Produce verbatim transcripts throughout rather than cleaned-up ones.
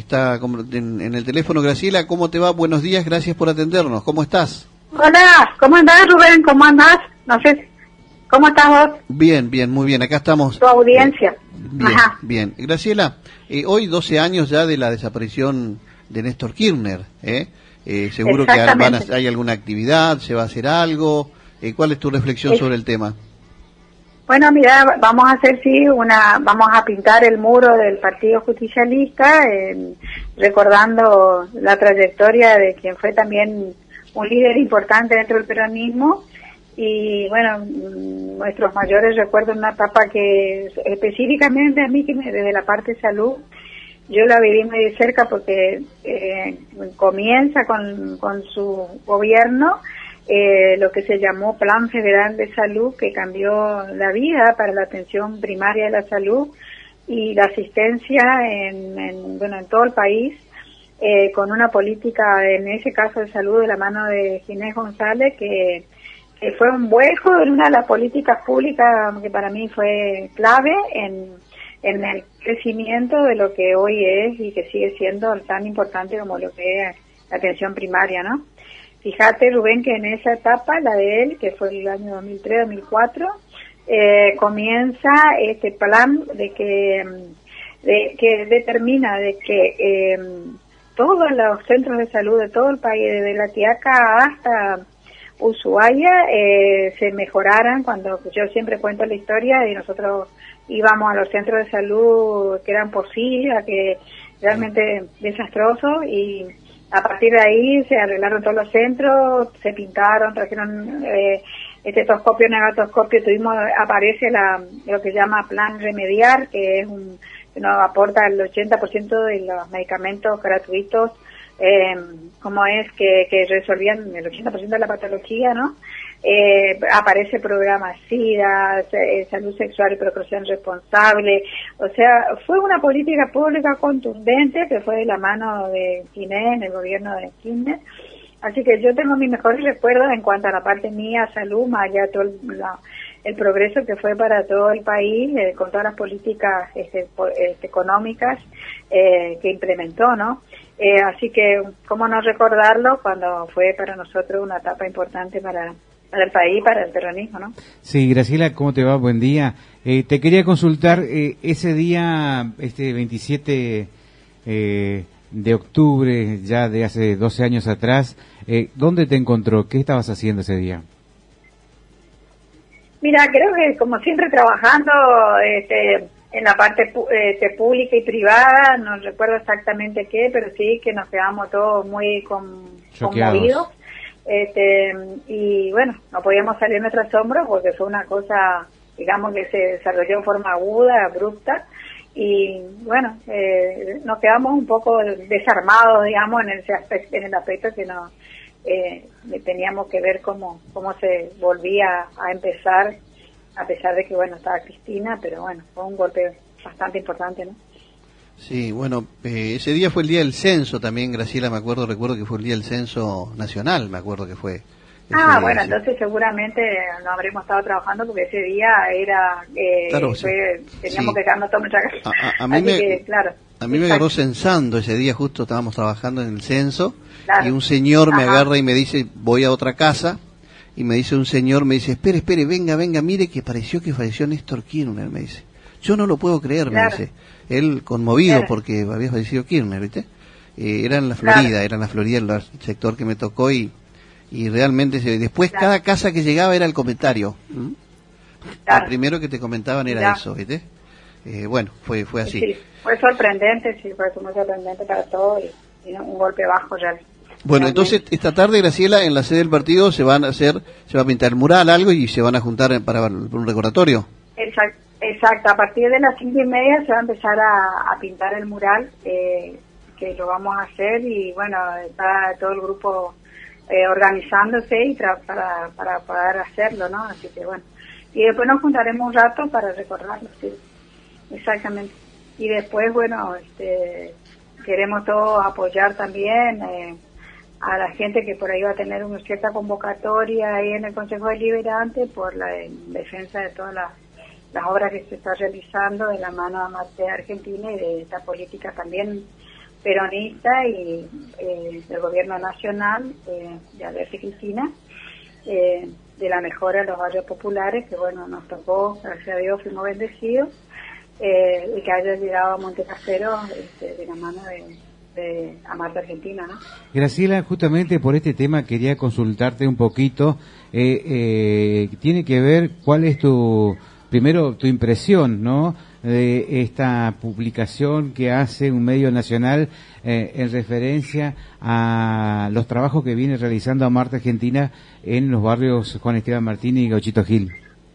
está en, en el teléfono. Graciela, ¿cómo te va? Buenos días, gracias por atendernos. ¿Cómo estás? Hola, ¿cómo andás, Rubén? ¿Cómo andás? No sé, ¿cómo estás vos? Bien, bien, muy bien. Acá estamos. Tu audiencia. Eh, bien, Ajá. bien. Graciela, eh, hoy doce años ya de la desaparición de Néstor Kirchner, ¿eh? Eh, seguro que van a, hay alguna actividad, se va a hacer algo. Eh, ¿Cuál es tu reflexión es, sobre el tema? Bueno, mira, vamos a hacer, sí, una, vamos a pintar el muro del Partido Justicialista, eh, recordando la trayectoria de quien fue también un líder importante dentro del peronismo. Y bueno, nuestros mayores recuerdos, una etapa que específicamente a mí, que me, desde la parte de salud, yo la viví muy de cerca porque eh, comienza con, con su gobierno eh, lo que se llamó Plan Federal de Salud, que cambió la vida para la atención primaria de la salud y la asistencia en, en, bueno, en todo el país, eh, con una política, en ese caso de salud, de la mano de Ginés González, que, que fue un vuelco en una de las políticas públicas que para mí fue clave en en el crecimiento de lo que hoy es y que sigue siendo tan importante como lo que es la atención primaria, ¿no? Fíjate, Rubén, que en esa etapa, la de él, que fue el año dos mil tres dos mil cuatro, eh, comienza este plan de que, de, que determina de que eh, todos los centros de salud de todo el país, desde La Quiaca hasta Ushuaia, eh, se mejoraran. Cuando yo siempre cuento la historia y nosotros íbamos a los centros de salud que eran posibles, que realmente desastrosos, y a partir de ahí se arreglaron todos los centros, se pintaron, trajeron eh, estetoscopio, negatoscopio, tuvimos, aparece la lo que llama Plan Remediar, que es un que nos aporta el ochenta por ciento de los medicamentos gratuitos, eh, como es que, que resolvían el ochenta por ciento de la patología, ¿no? Eh, aparece el programa SIDA, eh, salud sexual y procreación responsable. O sea, fue una política pública contundente que fue de la mano de Ginés, en el gobierno de Kirchner. Así que yo tengo mis mejores recuerdos en cuanto a la parte mía, salud, más allá de todo el, la, el progreso que fue para todo el país, eh, con todas las políticas este, po, este, económicas eh, que implementó, ¿no? Eh, así que, ¿cómo no recordarlo cuando fue para nosotros una etapa importante para para el país, para el peronismo, ¿no? Sí, Graciela, ¿cómo te va? Buen día. Eh, te quería consultar, eh, ese día, este veintisiete eh, de octubre, ya de hace doce años atrás, eh, ¿dónde te encontró? ¿Qué estabas haciendo ese día? Mira, creo que como siempre trabajando este, en la parte este, pública y privada, no recuerdo exactamente qué, pero sí que nos quedamos todos muy con, conmovidos. Este, y bueno, no podíamos salir de nuestro asombro porque fue una cosa, digamos, que se desarrolló en forma aguda, abrupta, y bueno, eh, nos quedamos un poco desarmados, digamos, en ese aspecto, en el aspecto que no eh, teníamos que ver cómo, cómo se volvía a empezar, a pesar de que, bueno, estaba Cristina, pero bueno, fue un golpe bastante importante, ¿no? Sí, bueno, eh, ese día fue el día del censo también, Graciela, me acuerdo, recuerdo que fue el día del censo nacional, me acuerdo que fue. Ah, bueno, sí. Entonces seguramente no habremos estado trabajando porque ese día era, eh, claro, fue, sí. teníamos sí. que quedarnos todos mucha casa. A, a, a mí, me, que, claro, a mí me agarró censando ese día, justo estábamos trabajando en el censo, claro. Y un señor me Ajá. agarra y me dice, voy a otra casa, y me dice un señor, me dice, espere, espere, venga, venga, mire que pareció que falleció Néstor Kirchner, me dice. Yo no lo puedo creer, claro. me dice. Él conmovido claro. porque había fallecido Kirchner, ¿viste? Eh, era en la Florida, claro. era en la Florida el sector que me tocó y y realmente se, después claro. cada casa que llegaba era el comentario. ¿Mm? Claro. Lo primero que te comentaban era claro. eso, ¿viste? Eh, bueno, fue fue así. Sí, fue sorprendente, sí, fue muy sorprendente para todos y, y un golpe bajo ya. Bueno, entonces esta tarde, Graciela, en la sede del partido se van a hacer, se va a pintar el mural, algo, y se van a juntar para un recordatorio. Exacto, exacto. A partir de las cinco y media se va a empezar a, a pintar el mural, eh, que lo vamos a hacer, y bueno, está todo el grupo eh, organizándose y tra para, para poder hacerlo, ¿no? Así que bueno. Y después nos juntaremos un rato para recordarlo, sí. Exactamente. Y después, bueno, este, queremos todos apoyar también eh, a la gente que por ahí va a tener una cierta convocatoria ahí en el Consejo Deliberante por la defensa de todas las, las obras que se está realizando de la mano de Argentina y de esta política también peronista y eh, del gobierno nacional eh, de Alberto Cristina, eh, de la mejora de los barrios populares, que bueno, nos tocó, gracias a Dios fuimos bendecidos, eh, y que haya llegado a Montecasero este, de la mano de, de Amarte Argentina, ¿no? Graciela, justamente por este tema quería consultarte un poquito, eh, eh, tiene que ver cuál es tu, primero tu impresión, ¿no?, de esta publicación que hace un medio nacional eh, en referencia a los trabajos que viene realizando Amarte Argentina en los barrios Juan Esteban Martínez y Gauchito Gil.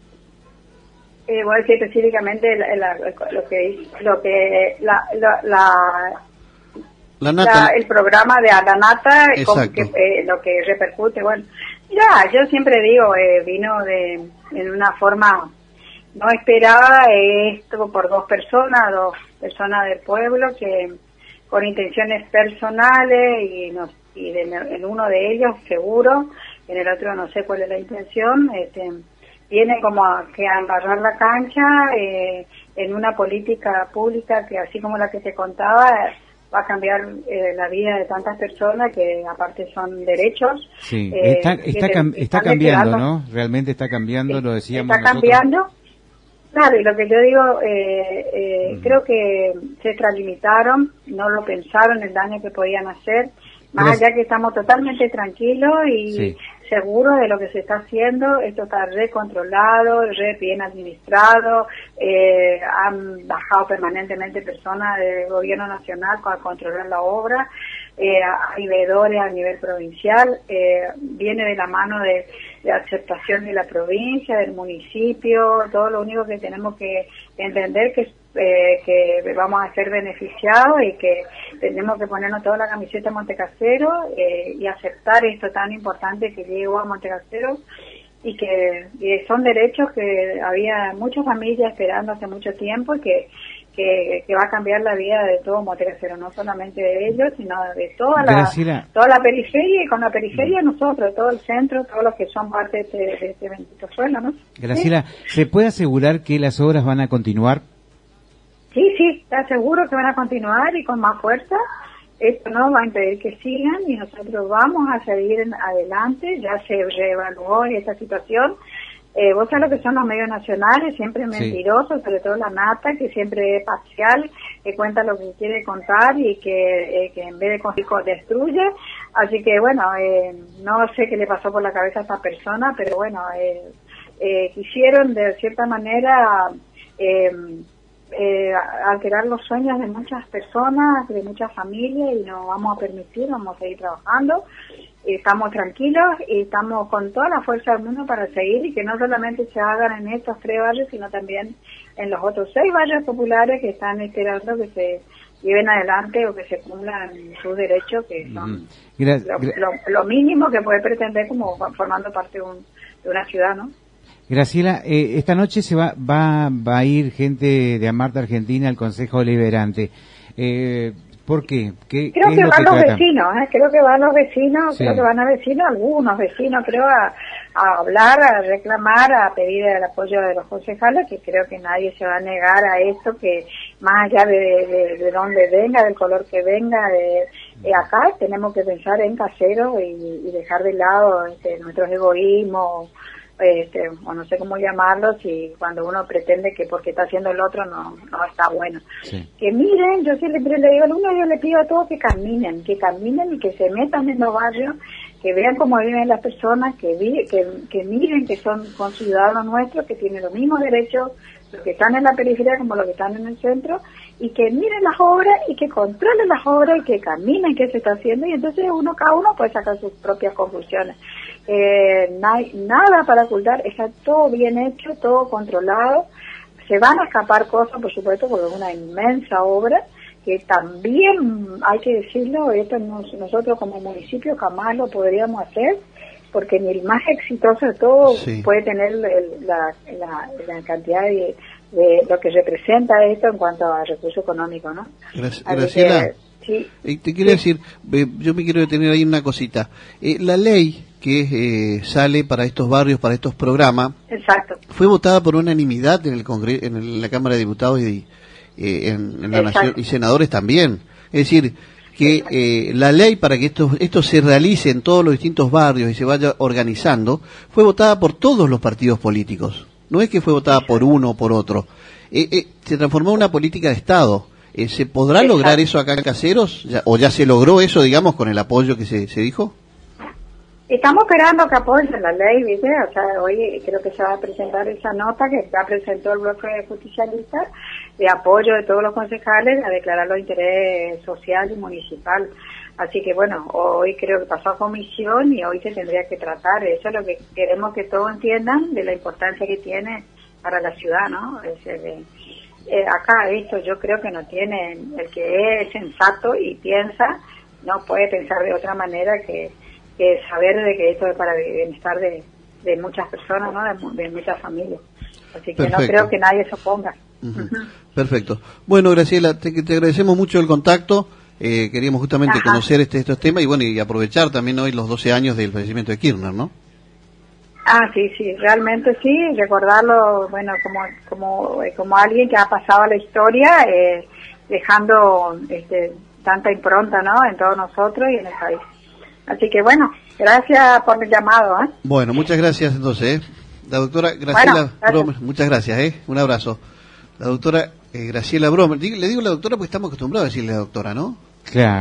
Eh, voy a decir específicamente la, la, lo que lo que la, la, la, la, nata. la el programa de la nata, con que, eh, lo que repercute. Bueno, ya yo siempre digo, eh, vino de en una forma. No esperaba esto por dos personas, dos personas del pueblo que con intenciones personales y, no, y de, en uno de ellos seguro, en el otro no sé cuál es la intención, este, viene como a, que a embarrar la cancha eh, en una política pública que así como la que te contaba va a cambiar eh, la vida de tantas personas que aparte son derechos. Sí, eh, está, está, cam, está cambiando, ¿no? Realmente está cambiando, sí, lo decíamos Está nosotros. cambiando. Claro, y lo que yo digo, eh, eh, uh-huh. creo que se extralimitaron, no lo pensaron el daño que podían hacer, más Pero... allá que estamos totalmente tranquilos y sí. seguros de lo que se está haciendo, esto está re controlado, re bien administrado, eh, han bajado permanentemente personas del gobierno nacional para controlar la obra, eh, hay veedores a nivel provincial, eh, viene de la mano de, de aceptación de la provincia, del municipio, todo lo único que tenemos que entender que eh, que vamos a ser beneficiados y que tenemos que ponernos toda la camiseta de Montecasero eh, y aceptar esto tan importante que llegó a Montecasero y que y son derechos que había muchas familias esperando hace mucho tiempo y que Que, que va a cambiar la vida de todo Montecasero, no solamente de ellos, sino de toda la Graciela. toda la periferia, y con la periferia mm. nosotros, todo el centro, todos los que son parte de este, de este bendito suelo, ¿no? Graciela, ¿sí? ¿Se puede asegurar que las obras van a continuar? Sí, sí, te aseguro que van a continuar y con más fuerza. Esto no va a impedir que sigan y nosotros vamos a seguir en adelante. Ya se reevaluó esta situación. Eh, vos sabés lo que son los medios nacionales, siempre mentirosos, sí. sobre todo la nata, que siempre es parcial, que cuenta lo que quiere contar y que, eh, que en vez de construir destruye. Así que bueno, eh, no sé qué le pasó por la cabeza a esta persona, pero bueno, eh, eh, quisieron de cierta manera eh, eh, alterar los sueños de muchas personas, de muchas familias, y no vamos a permitir, vamos a seguir trabajando. Estamos tranquilos y estamos con toda la fuerza del mundo para seguir, y que no solamente se hagan en estos tres barrios, sino también en los otros seis barrios populares que están esperando que se lleven adelante o que se cumplan sus derechos, que son gra- lo, lo, lo mínimo que puede pretender como formando parte de, un, de una ciudad, ¿no? Graciela, eh, esta noche se va, va va a ir gente de Amarte Argentina al Consejo Deliberante. Eh, ¿Por qué? ¿Qué creo qué que es lo van que los tratan? vecinos, ¿eh? creo que van los vecinos, sí. creo que van a vecinos, algunos vecinos, creo, a, a hablar, a reclamar, a pedir el apoyo de los concejales, que creo que nadie se va a negar a esto, que más allá de, de, de dónde venga, del color que venga, de, de acá tenemos que pensar en casero y, y dejar de lado este, nuestros egoísmos, este, o no sé cómo llamarlo, si cuando uno pretende que porque está haciendo el otro no no está bueno. Sí. Que miren, yo siempre le digo al uno, yo le pido a todos que caminen, que caminen y que se metan en los barrios, que vean cómo viven las personas, que vi, que, que miren que son, son ciudadanos nuestros, que tienen los mismos derechos, los que están en la periferia como los que están en el centro, y que miren las obras y que controlen las obras y que caminen qué se está haciendo, y entonces uno cada uno puede sacar sus propias conclusiones. Eh, no hay nada para ocultar, está todo bien hecho, todo controlado. Se van a escapar cosas, por supuesto, porque es una inmensa obra que también, hay que decirlo, esto nos, nosotros como municipio jamás lo podríamos hacer, porque ni el más exitoso de todos sí. puede tener el, la, la, la cantidad de, de lo que representa esto en cuanto a recursos económicos, ¿no? Gracias, Graciela, que, sí. te quiero sí. decir, yo me quiero detener ahí en una cosita. Eh, la ley que eh, sale para estos barrios, para estos programas, exacto, fue votada por unanimidad en el Congreso, en la Cámara de Diputados y eh, en, en la Nación, y senadores también. Es decir, que eh, la ley para que esto, esto se realice en todos los distintos barrios y se vaya organizando, fue votada por todos los partidos políticos. No es que fue votada por uno o por otro. Eh, eh, se transformó en una política de Estado. Eh, ¿Se podrá Exacto. lograr eso acá en Caseros? ¿Ya, ¿O ya se logró eso, digamos, con el apoyo que se, se dijo? Estamos esperando que apoyen la ley, ¿viste? O sea, hoy creo que se va a presentar esa nota que ya presentó el bloque justicialista de apoyo de todos los concejales a declarar los interés social y municipal. Así que bueno, hoy creo que pasó a comisión y hoy se tendría que tratar. Eso es lo que queremos que todos entiendan de la importancia que tiene para la ciudad, ¿no? Es, eh, eh, acá esto yo creo que no tiene, el que es sensato y piensa, no puede pensar de otra manera que que saber de que esto es para el bienestar de, de muchas personas, ¿no? De, de muchas familias. Así que Perfecto. No creo que nadie se oponga. Uh-huh. Uh-huh. Perfecto. Bueno, Graciela, te, te agradecemos mucho el contacto. Eh, queríamos justamente Ajá. conocer este, estos temas y bueno, y aprovechar también hoy los doce años del fallecimiento de Kirchner, ¿no? Ah, sí, sí, realmente sí, recordarlo, bueno, como como como alguien que ha pasado a la historia, eh, dejando este, tanta impronta, ¿no? En todos nosotros y en el país. Así que bueno, gracias por el llamado. ¿eh? Bueno, muchas gracias entonces. ¿eh? La doctora Graciela bueno, Bromer, muchas gracias, ¿eh? Un abrazo. La doctora eh, Graciela Bromer, le digo la doctora porque estamos acostumbrados a decirle la doctora, ¿no? Claro.